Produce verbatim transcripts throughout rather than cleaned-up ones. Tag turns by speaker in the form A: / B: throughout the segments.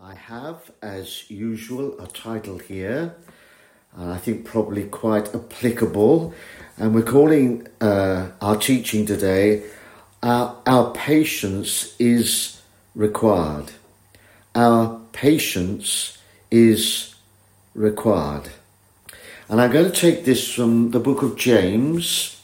A: I have, as usual, a title here, and I think probably quite applicable, and we're calling uh, our teaching today, our, our patience is required. Our patience is required. And I'm going to take this from the book of James,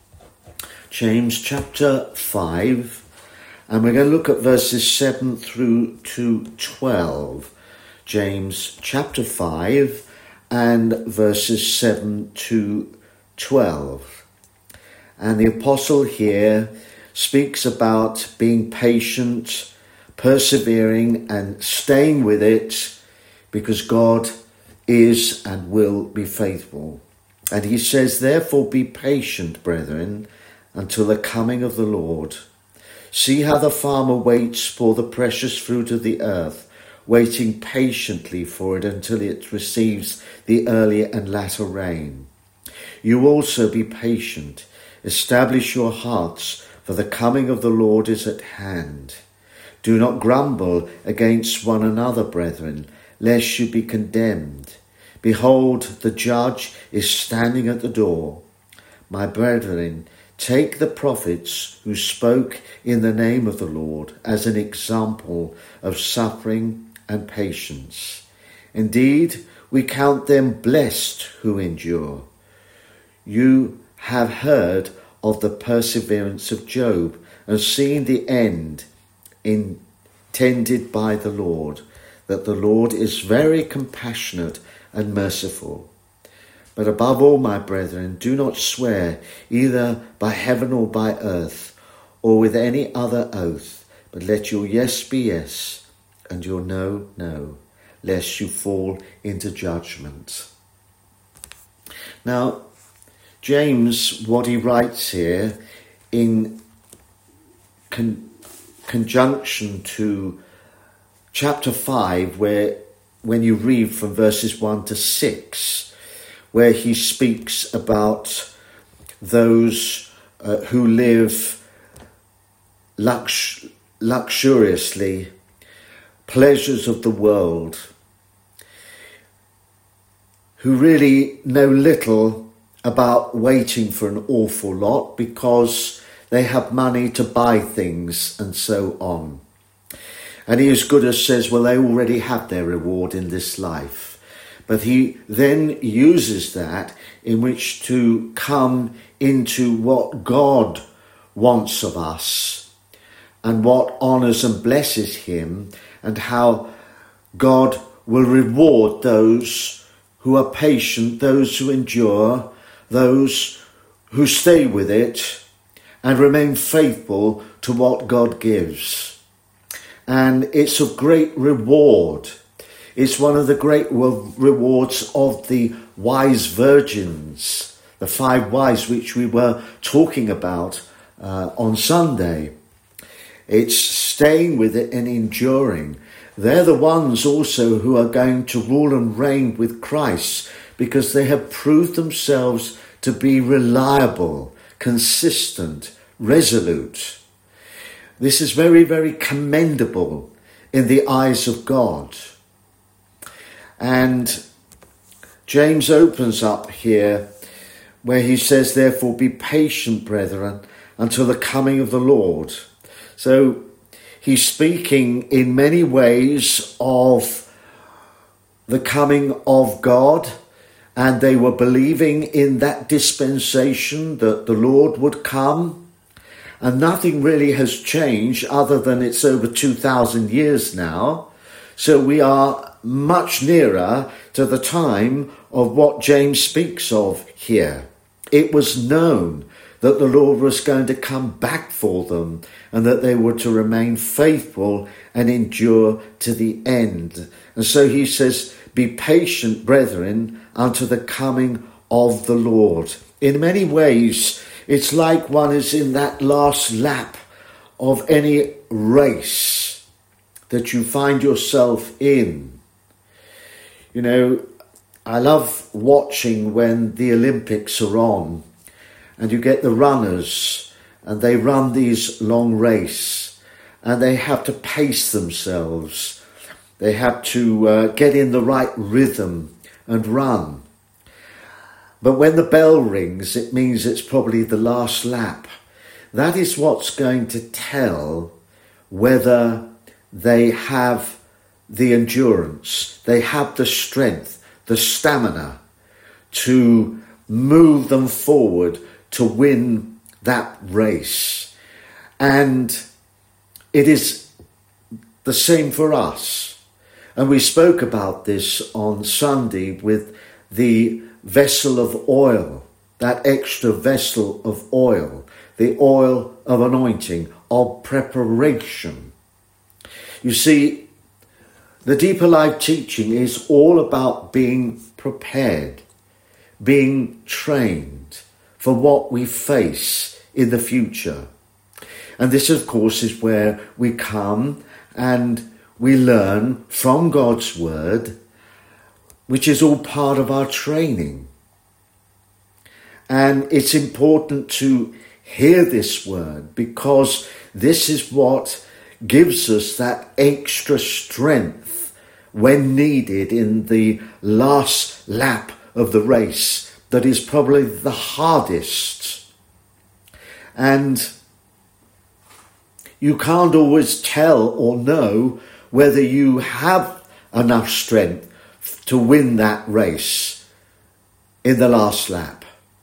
A: James chapter five, and we're going to look at verses seven through to twelve. James chapter five and verses seven to twelve. And the apostle here speaks about being patient, persevering and staying with it because God is and will be faithful. And he says, therefore be patient, brethren, until the coming of the Lord. See how the farmer waits for the precious fruit of the earth, waiting patiently for it until it receives the early and latter rain. You also be patient. Establish your hearts, for the coming of the Lord is at hand. Do not grumble against one another, brethren, lest you be condemned. Behold, the judge is standing at the door. My brethren, take the prophets who spoke in the name of the Lord as an example of suffering and patience. Indeed, we count them blessed who endure. You have heard of the perseverance of Job and seen the end intended by the Lord, that the Lord is very compassionate and merciful. But above all, my brethren, do not swear either by heaven or by earth, or with any other oath, but let your yes be yes, and your no, no, lest you fall into judgment. Now, James, what he writes here in con- conjunction to chapter five, where when you read from verses one to six, where he speaks about those uh, who live lux- luxuriously, pleasures of the world, who really know little about waiting for an awful lot because they have money to buy things and so on. And he as good as says, well, they already have their reward in this life. But he then uses that in which to come into what God wants of us and what honours and blesses him, and how God will reward those who are patient, those who endure, those who stay with it and remain faithful to what God gives. And it's of great reward. It's one of the great rewards of the wise virgins, the five wise which we were talking about uh, on Sunday. It's staying with it and enduring. They're the ones also who are going to rule and reign with Christ because they have proved themselves to be reliable, consistent, resolute. This is very, very commendable in the eyes of God. And James opens up here where he says, therefore be patient, brethren, until the coming of the Lord. So he's speaking in many ways of the coming of God, and they were believing in that dispensation that the Lord would come. And nothing really has changed other than it's over two thousand years now. So we are much nearer to the time of what James speaks of here. It was known that the Lord was going to come back for them and that they were to remain faithful and endure to the end. And so he says, be patient, brethren, unto the coming of the Lord. In many ways, it's like one is in that last lap of any race that you find yourself in. You know, I love watching when the Olympics are on and you get the runners and they run these long races and they have to pace themselves They have to uh, get in the right rhythm and run. But when the bell rings, it means it's probably the last lap. That is what's going to tell whether they have the endurance, they have the strength, the stamina to move them forward to win that race. And it is the same for us. And we spoke about this on Sunday with the vessel of oil, that extra vessel of oil, the oil of anointing, of preparation. You see, the Deeper Life teaching is all about being prepared, being trained for what we face in the future. And this, of course, is where we come and we learn from God's word, which is all part of our training. And it's important to hear this word because this is what gives us that extra strength when needed in the last lap of the race that is probably the hardest. And you can't always tell or know whether you have enough strength to win that race in the last lap.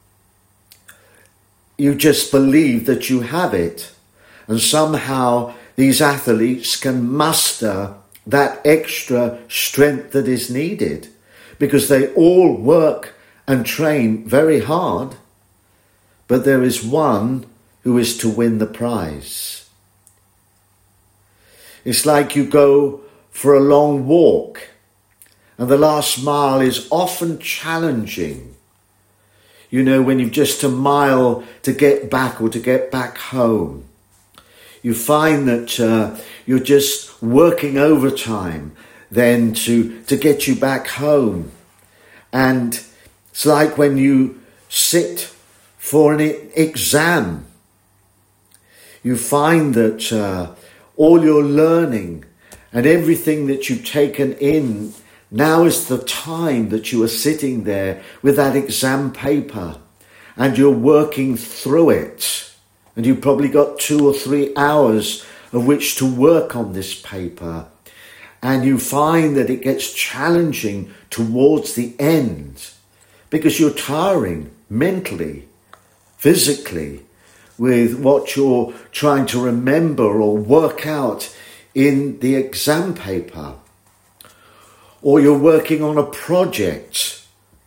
A: You just believe that you have it, and somehow these athletes can muster that extra strength that is needed because they all work and train very hard, but there is one who is to win the prize. It's like you go for a long walk and the last mile is often challenging. You know, when you've just a mile to get back or to get back home, you find that uh, you're just working overtime then to, to get you back home. And it's like when you sit for an exam, you find that uh, all your learning and everything that you've taken in, now is the time that you are sitting there with that exam paper and you're working through it. And you've probably got two or three hours of which to work on this paper. And you find that it gets challenging towards the end because you're tiring mentally, physically, with what you're trying to remember or work out in the exam paper. Or you're working on a project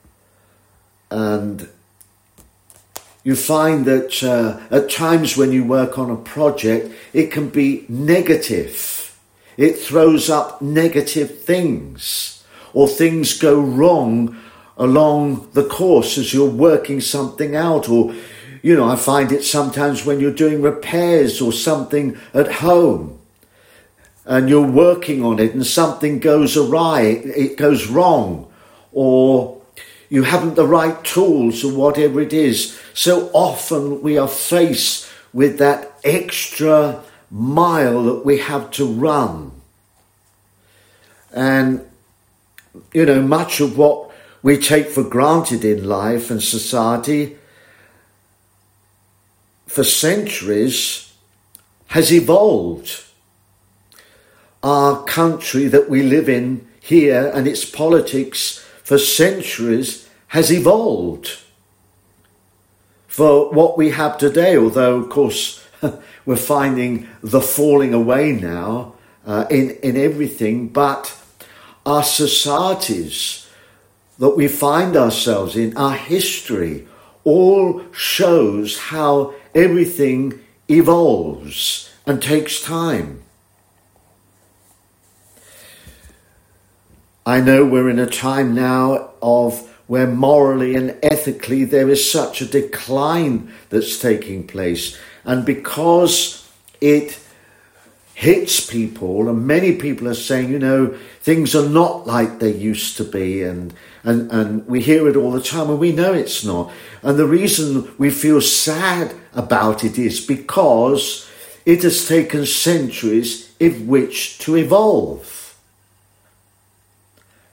A: and you find that uh, at times when you work on a project, it can be negative. It throws up negative things, or things go wrong along the course as you're working something out. Or, you know, I find it sometimes when you're doing repairs or something at home and you're working on it and something goes awry, it goes wrong, or you haven't the right tools or whatever it is. So often we are faced with that extra mile that we have to run. And, you know, much of what we take for granted in life and society for centuries has evolved. Our country that we live in here and its politics for centuries has evolved for what we have today, although of course we're finding the falling away now uh, in, in everything, but our societies that we find ourselves in, our history, all shows how everything evolves and takes time. I know we're in a time now of where morally and ethically there is such a decline that's taking place. And because it hits people, and many people are saying, you know, things are not like they used to be, and, and, and we hear it all the time, and we know it's not. And the reason we feel sad about it is because it has taken centuries in which to evolve.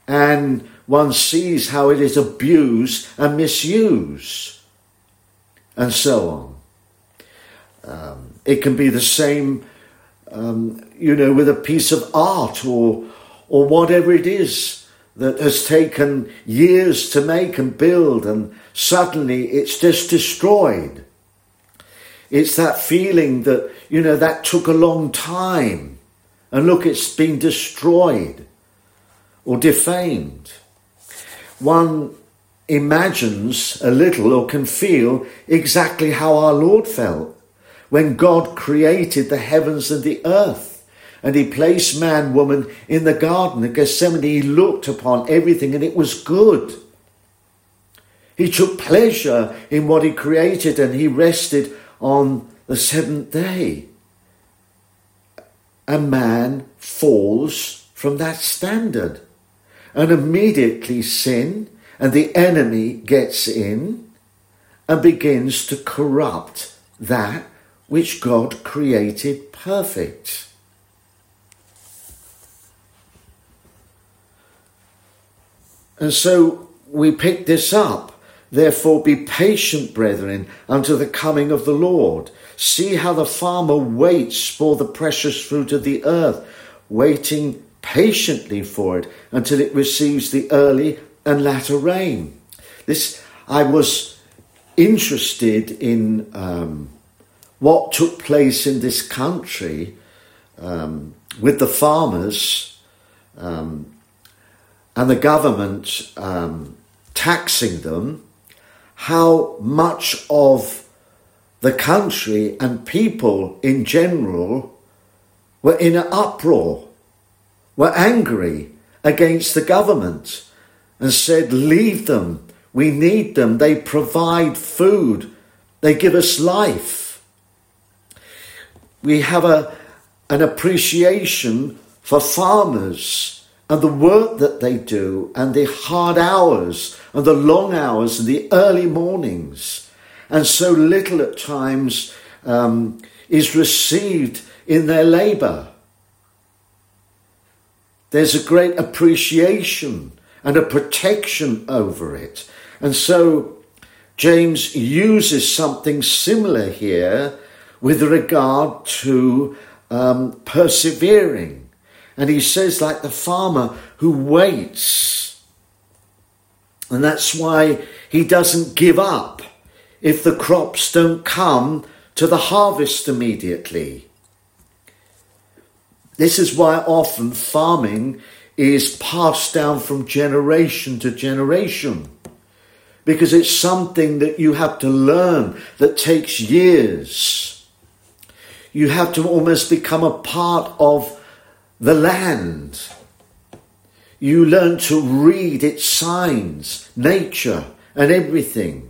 A: and one sees how it is abused and misused, and so on. Um, it can be the same, um, you know, with a piece of art or or whatever it is that has taken years to make and build, and suddenly it's just destroyed. It's that feeling that, you know, that took a long time, and look, it's been destroyed or defamed. One imagines a little or can feel exactly how our Lord felt when God created the heavens and the earth. And he placed man, woman in the garden of Gethsemane. He looked upon everything and it was good. He took pleasure in what he created and he rested on the seventh day. And man falls from that standard. And immediately sin and the enemy gets in and begins to corrupt that which God created perfect. And so we pick this up. Therefore be patient, brethren, unto the coming of the Lord. See how the farmer waits for the precious fruit of the earth, waiting patiently for it until it receives the early and latter rain. This, I was interested in um, what took place in this country um, with the farmers um, and the government um, taxing them, how much of the country and people in general were in an uproar, were angry against the government and said, leave them, we need them, they provide food, they give us life. We have a, an appreciation for farmers and the work that they do, and the hard hours, and the long hours, and the early mornings. And so little at times um, is received in their labour. There's a great appreciation and a protection over it. And so James uses something similar here with regard to um, persevering. And he says, like the farmer who waits. And that's why he doesn't give up if the crops don't come to the harvest immediately. This is why often farming is passed down from generation to generation. Because it's something that you have to learn that takes years. You have to almost become a part of the land. You learn to read its signs, nature, and everything.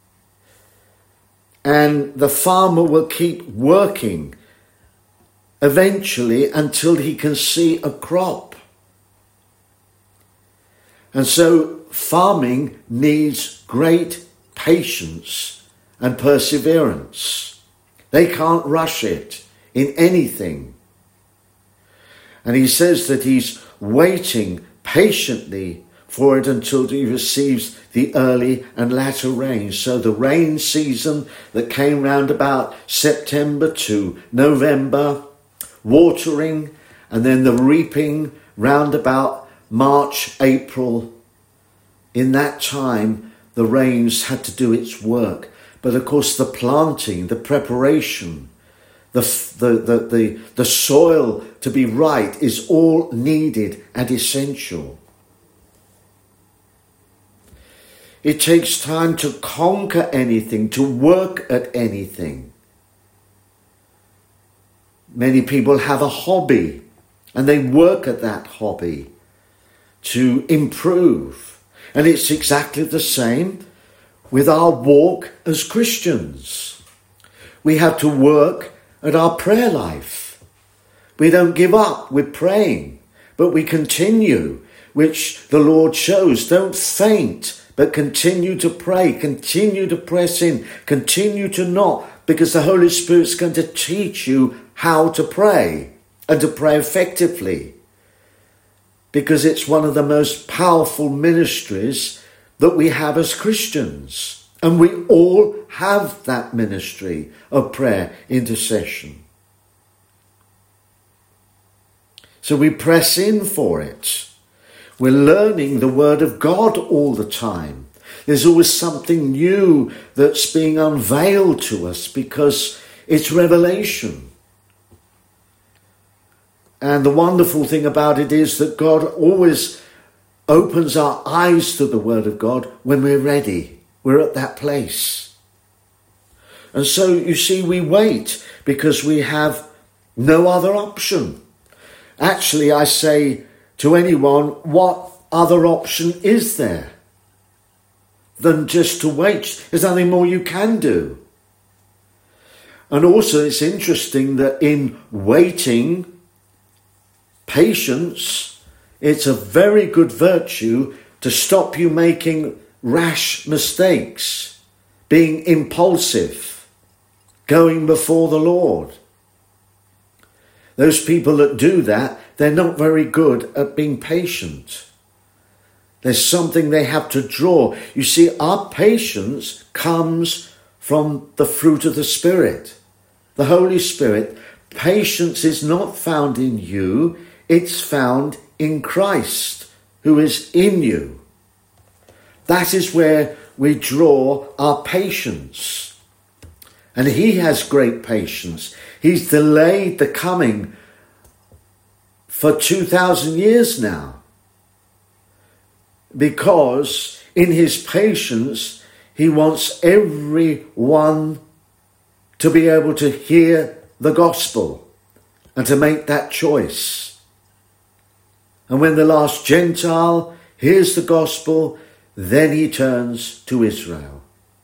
A: And the farmer will keep working eventually until he can see a crop. And so farming needs great patience and perseverance. They can't rush it in anything. And he says that he's waiting patiently for it until he receives the early and latter rain. So the rain season that came round about September to November, watering, and then the reaping round about March, April. In that time, the rains had to do its work. But of course, the planting, the preparation, The, the, the, the, the soil to be right is all needed and essential. It takes time to conquer anything, to work at anything. Many people have a hobby and they work at that hobby to improve. And it's exactly the same with our walk as Christians. We have to work at our prayer life. We don't give up with praying, but we continue, which the Lord shows. Don't faint, but continue to pray, continue to press in, continue to knock, because the Holy Spirit's going to teach you how to pray and to pray effectively. because it's one of the most powerful ministries that we have as Christians. And we all have that ministry of prayer, intercession. So we press in for it. We're learning the Word of God all the time. There's always something new that's being unveiled to us because it's revelation. And the wonderful thing about it is that God always opens our eyes to the Word of God when we're ready. We're at that place. And so, you see, we wait because we have no other option. Actually, I say to anyone, what other option is there than just to wait? There's nothing more you can do. And also, it's interesting that in waiting, patience, it's a very good virtue to stop you making rash mistakes, being impulsive, going before the Lord. Those people that do that, they're not very good at being patient. There's something they have to draw. You see, our patience comes from the fruit of the Spirit, the Holy Spirit. Patience is not found in you, it's found in Christ, who is in you. That is where we draw our patience. And he has great patience. He's delayed the coming for two thousand years now, because in his patience, he wants everyone to be able to hear the gospel and to make that choice. And when the last Gentile hears the gospel, then he turns to Israel.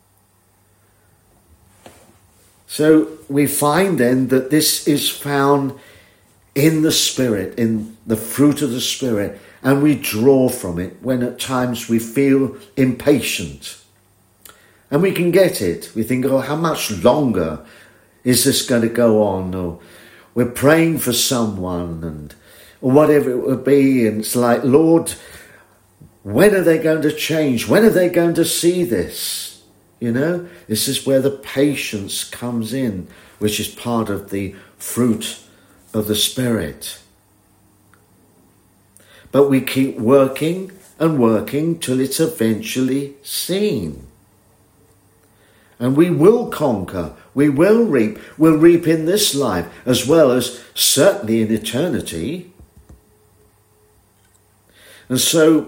A: So we find then that this is found in the Spirit, in the fruit of the Spirit, and we draw from it when at times we feel impatient. And we can get it. We think, oh, how much longer is this going to go on? Or we're praying for someone and or whatever it would be. And it's like, Lord, when are they going to change? When are they going to see this? You know, this is where the patience comes in, which is part of the fruit of the Spirit. But we keep working and working till it's eventually seen. And we will conquer, we will reap, we'll reap in this life as well as certainly in eternity. And so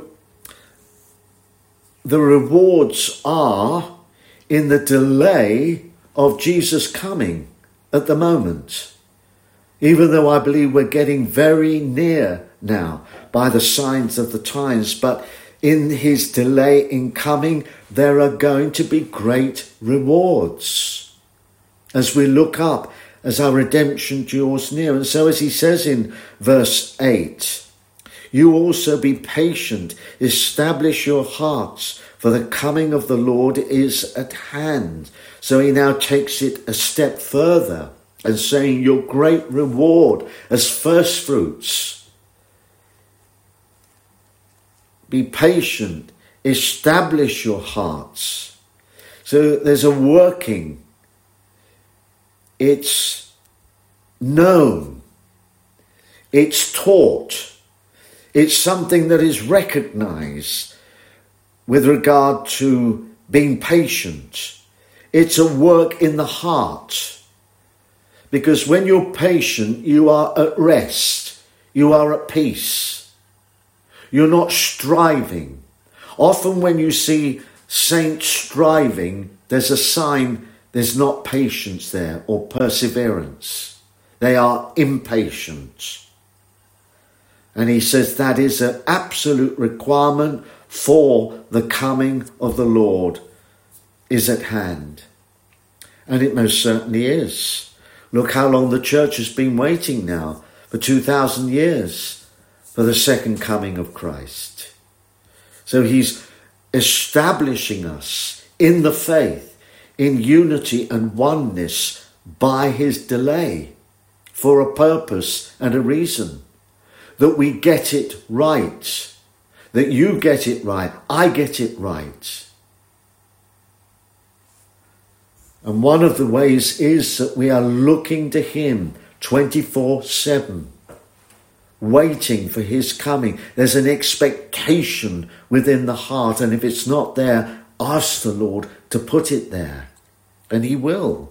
A: the rewards are in the delay of Jesus coming at the moment. Even though I believe we're getting very near now by the signs of the times, but in his delay in coming, there are going to be great rewards as we look up, as our redemption draws near. And so as he says in verse eight, you also be patient, establish your hearts, for the coming of the Lord is at hand. So he now takes it a step further and saying your great reward as first fruits. Be patient, establish your hearts. So there's a working. It's known. It's taught. It's something that is recognized with regard to being patient. It's a work in the heart. Because when you're patient, you are at rest. You are at peace. You're not striving. Often when you see saints striving, there's a sign there's not patience there or perseverance. They are impatient. And he says that is an absolute requirement for the coming of the Lord is at hand. And it most certainly is. Look how long the church has been waiting now, for two thousand years, for the second coming of Christ. So he's establishing us in the faith, in unity and oneness by his delay, for a purpose and a reason. that we get it right, that you get it right, I get it right. And one of the ways is that we are looking to him twenty-four seven, waiting for his coming. There's an expectation within the heart, and if it's not there, ask the Lord to put it there, and he will.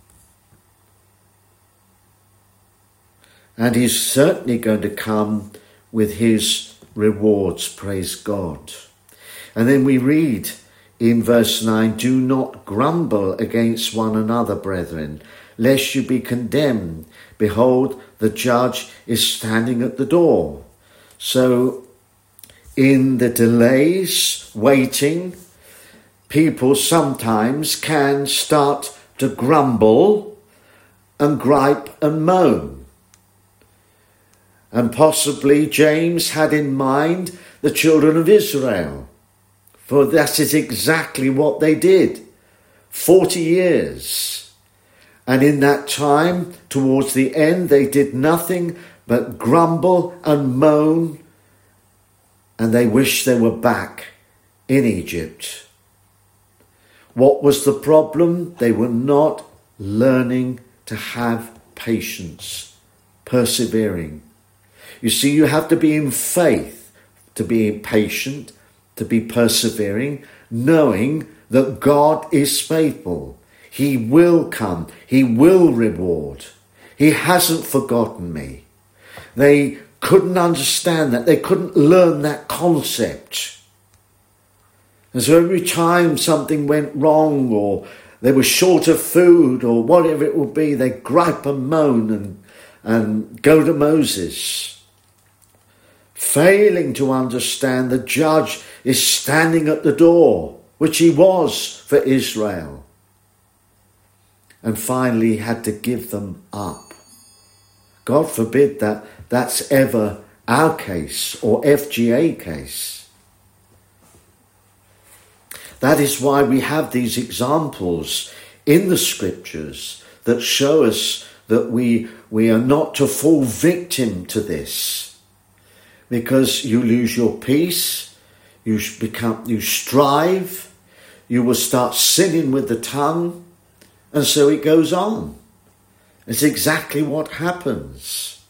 A: And he's certainly going to come with his rewards, praise God. And then we read in verse nine, do not grumble against one another, brethren, lest you be condemned. Behold, the judge is standing at the door. So in the delays, waiting, people sometimes can start to grumble and gripe and moan. And possibly James had in mind the children of Israel, for that is exactly what they did. Forty years. And in that time, towards the end, they did nothing but grumble and moan, and they wished they were back in Egypt. What was the problem? They were not learning to have patience, persevering. You see, you have to be in faith to be patient, to be persevering, knowing that God is faithful. He will come. He will reward. He hasn't forgotten me. They couldn't understand that. They couldn't learn that concept. And so every time something went wrong, or they were short of food, or whatever it would be, they gripe and moan and, and go to Moses, failing to understand the judge is standing at the door, which he was for Israel. And finally had to give them up. God forbid that that's ever our case or F G A case. That is why we have these examples in the scriptures that show us that we, we are not to fall victim to this. Because you lose your peace, you become, you strive, you will start sinning with the tongue, and so it goes on. It's exactly what happens.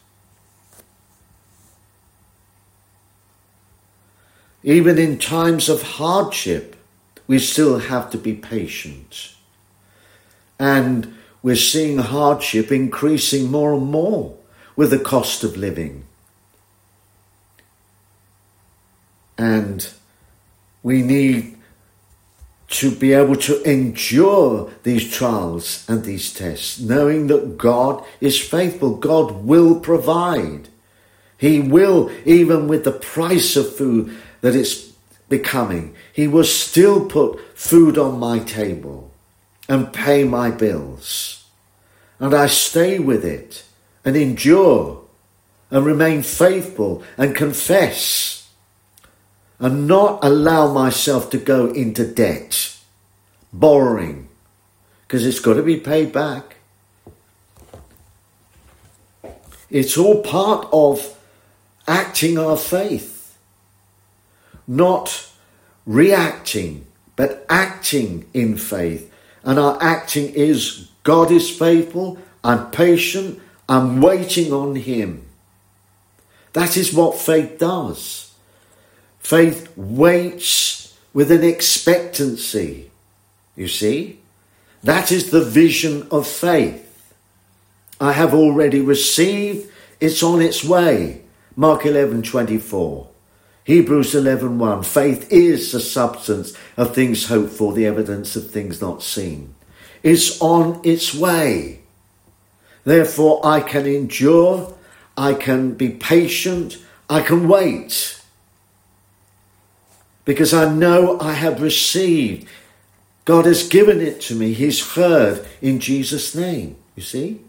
A: Even in times of hardship, we still have to be patient. And we're seeing hardship increasing more and more with the cost of living. And we need to be able to endure these trials and these tests, knowing that God is faithful. God will provide. He will, even with the price of food that it's becoming, he will still put food on my table and pay my bills. And I stay with it and endure and remain faithful and confess. And not allow myself to go into debt, borrowing, because it's got to be paid back. It's all part of acting our faith, not reacting, but acting in faith. And our acting is, God is faithful, I'm patient, I'm waiting on him. That is what faith does. Faith waits with an expectancy, you see. That is the vision of faith. I have already received, it's on its way. Mark eleven twenty-four. Hebrews eleven one. Faith is the substance of things hoped for, the evidence of things not seen. It's on its way. Therefore, I can endure, I can be patient, I can wait. Because I know I have received. God has given it to me. He's heard in Jesus' name. You see?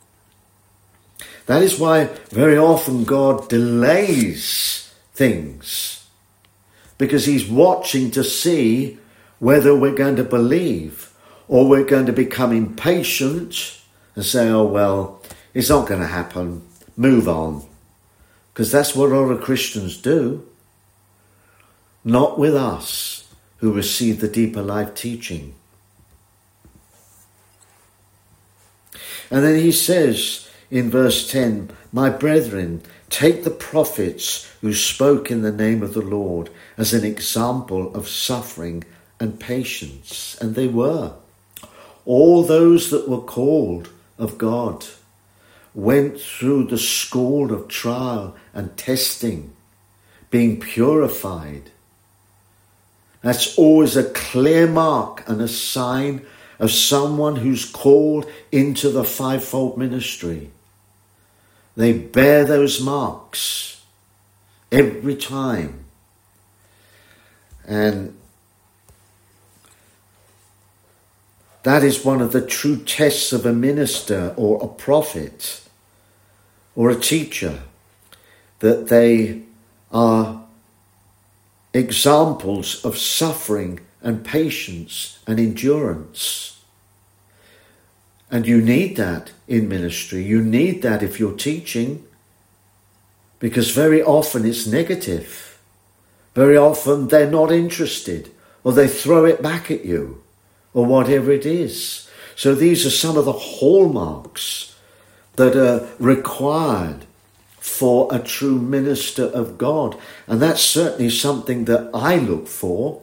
A: That is why very often God delays things. Because he's watching to see whether we're going to believe or we're going to become impatient and say, oh, well, it's not going to happen. Move on. Because that's what a lot of Christians do. Not with us who receive the deeper life teaching. And then he says in verse ten, my brethren, take the prophets who spoke in the name of the Lord as an example of suffering and patience. And they were. All those that were called of God went through the school of trial and testing, being purified. That's always a clear mark and a sign of someone who's called into the fivefold ministry. They bear those marks every time. And that is one of the true tests of a minister or a prophet or a teacher, that they are examples of suffering and patience and endurance. And you need that in ministry. You need that if you're teaching, because very often it's negative. Very often they're not interested, or they throw it back at you, or whatever it is. So these are some of the hallmarks that are required for a true minister of God. And that's certainly something that I look for.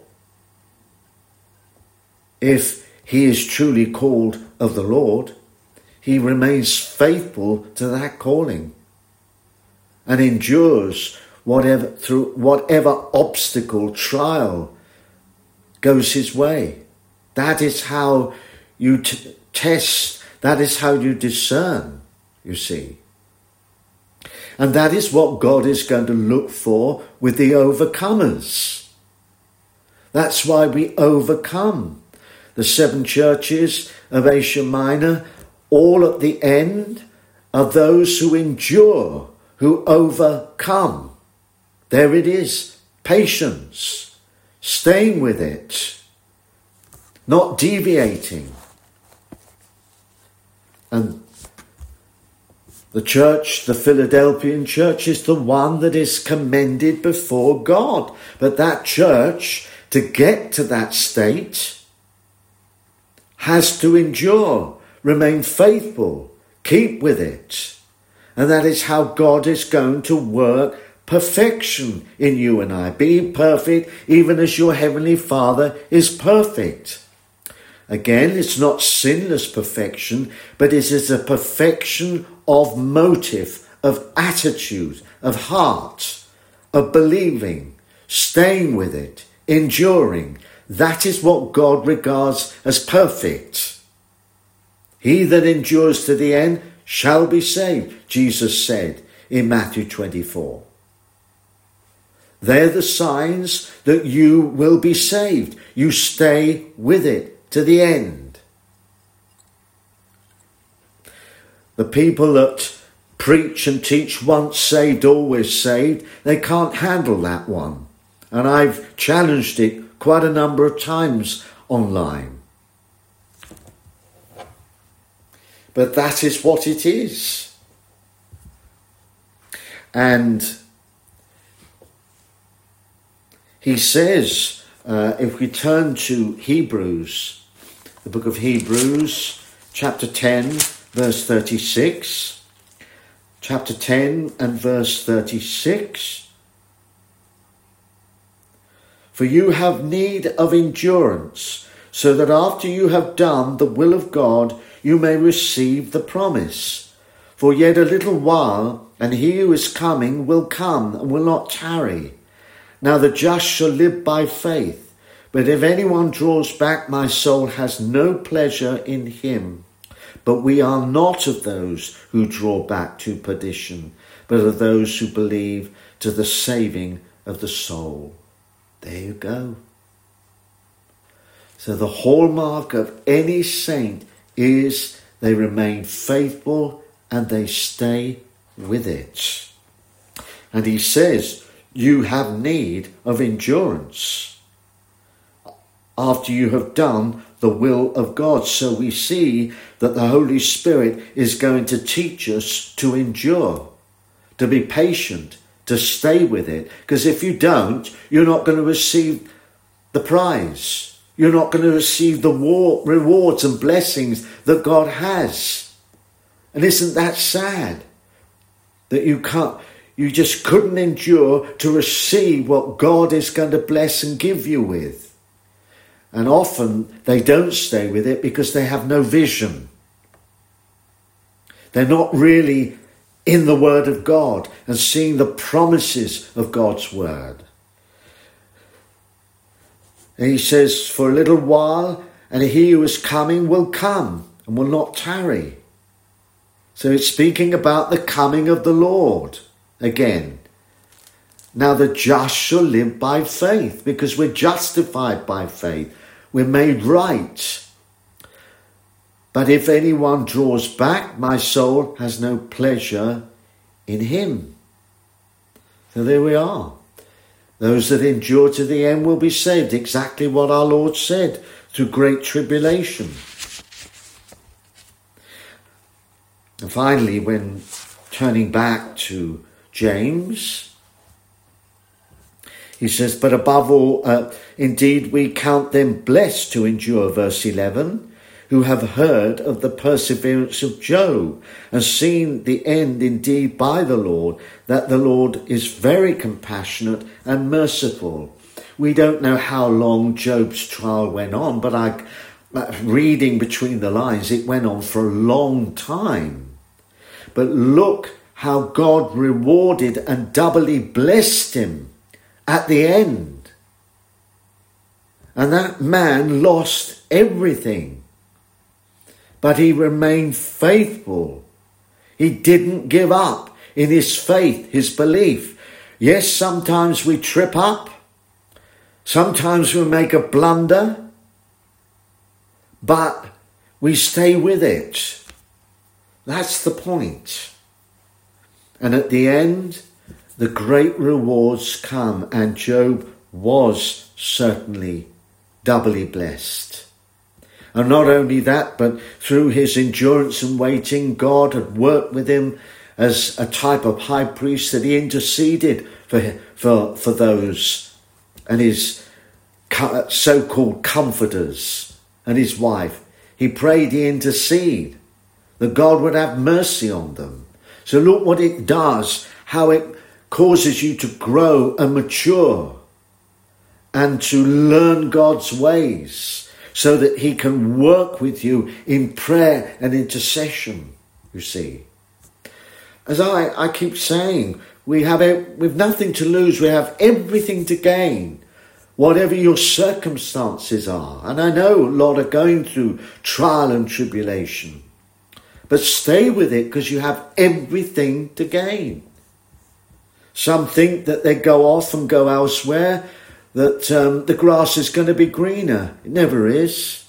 A: If he is truly called of the Lord, he remains faithful to that calling and endures whatever through whatever obstacle, trial goes his way. That is how you t- test, that is how you discern, you see. And that is what God is going to look for with the overcomers. That's why we overcome. The seven churches of Asia Minor, all at the end, are those who endure, who overcome. There it is, patience, staying with it, not deviating. And the church, the Philadelphian church, is the one that is commended before God. But that church, to get to that state, has to endure, remain faithful, keep with it. And that is how God is going to work perfection in you and I. Be perfect even as your heavenly Father is perfect. Again, it's not sinless perfection, but it is a perfection of motive, of attitude, of heart, of believing, staying with it, enduring. That is what God regards as perfect. He that endures to the end shall be saved, Jesus said in Matthew twenty-four. They're the signs that you will be saved. You stay with it to the end. The people that preach and teach once saved, always saved, they can't handle that one. And I've challenged it quite a number of times online. But that is what it is. And he says, uh, if we turn to Hebrews, the book of Hebrews, chapter ten, verse thirty-six. Chapter ten and verse thirty-six. For you have need of endurance, so that after you have done the will of God, you may receive the promise. For yet a little while, and he who is coming will come and will not tarry. Now the just shall live by faith. But if anyone draws back, my soul has no pleasure in him. But we are not of those who draw back to perdition, but of those who believe to the saving of the soul. There you go. So the hallmark of any saint is they remain faithful and they stay with it. And he says, you have need of endurance after you have done the will of God. So we see that the Holy Spirit is going to teach us to endure, to be patient, to stay with it. Because if you don't, you're not going to receive the prize. You're not going to receive the war, rewards and blessings that God has. And isn't that sad? That you can't, you just couldn't endure to receive what God is going to bless and give you with. And often they don't stay with it because they have no vision. They're not really in the Word of God and seeing the promises of God's Word. And he says, for a little while, and he who is coming will come and will not tarry. So it's speaking about the coming of the Lord again. Now the just shall live by faith, because we're justified by faith. We're made right. But if anyone draws back, my soul has no pleasure in him. So there we are. Those that endure to the end will be saved. Exactly what our Lord said through great tribulation. And finally, when turning back to James, he says, but above all, uh, indeed we count them blessed to endure, verse eleven, who have heard of the perseverance of Job and seen the end indeed by the Lord, that the Lord is very compassionate and merciful. We don't know how long Job's trial went on, but I, reading between the lines, it went on for a long time. But look how God rewarded and doubly blessed him at the end. And that man lost everything. But he remained faithful. He didn't give up in his faith, his belief. Yes, sometimes we trip up. Sometimes we make a blunder. But we stay with it. That's the point. And at the end, the great rewards come, and Job was certainly doubly blessed. And not only that, but through his endurance and waiting, God had worked with him as a type of high priest, that he interceded for, for, for those and his so-called comforters and his wife. He prayed, he interceded, that God would have mercy on them. So look what it does, how it causes you to grow and mature and to learn God's ways, so that he can work with you in prayer and intercession, you see. As I, I keep saying, we have we've nothing to lose. We have everything to gain, whatever your circumstances are. And I know a lot are going through trial and tribulation. But stay with it, because you have everything to gain. Some think that they go off and go elsewhere, that um, the grass is going to be greener. It never is.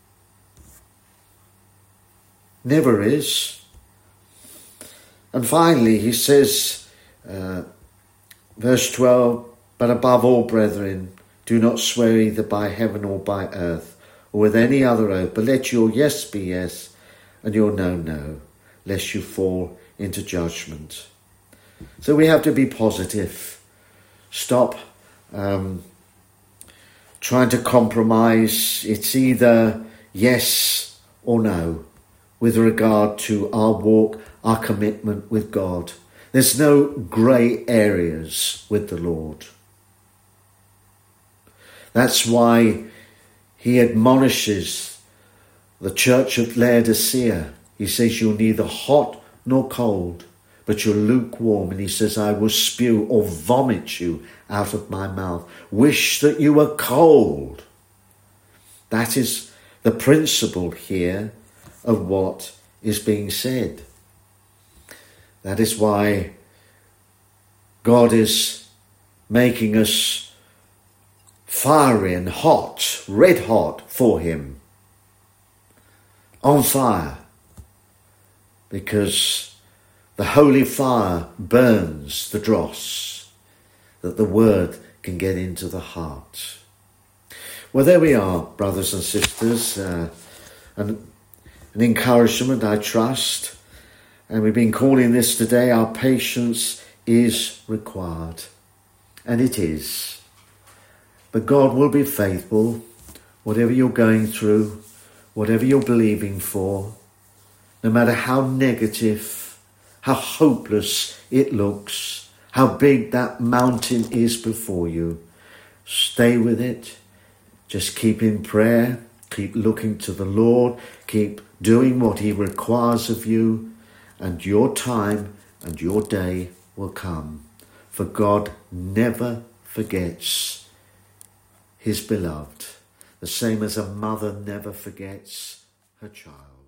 A: Never is. And finally, he says, uh, verse twelve, but above all, brethren, do not swear either by heaven or by earth, or with any other oath, but let your yes be yes, and your no, no, lest you fall into judgment. So we have to be positive. Stop um, trying to compromise. It's either yes or no with regard to our walk, our commitment with God. There's no grey areas with the Lord. That's why he admonishes the church of Laodicea. He says, you're neither hot nor cold, but you're lukewarm. And he says, I will spew or vomit you out of my mouth. Wish that you were cold. That is the principle here of what is being said. That is why God is making us fiery and hot, red hot for him, on fire, because the holy fire burns the dross, that the word can get into the heart. Well, there we are, brothers and sisters, uh, and an encouragement, I trust. And we've been calling this today, our patience is required. And it is. But God will be faithful, whatever you're going through, whatever you're believing for, no matter how negative, how hopeless it looks, how big that mountain is before you. Stay with it. Just keep in prayer. Keep looking to the Lord. Keep doing what he requires of you. And your time and your day will come. For God never forgets his beloved. The same as a mother never forgets her child.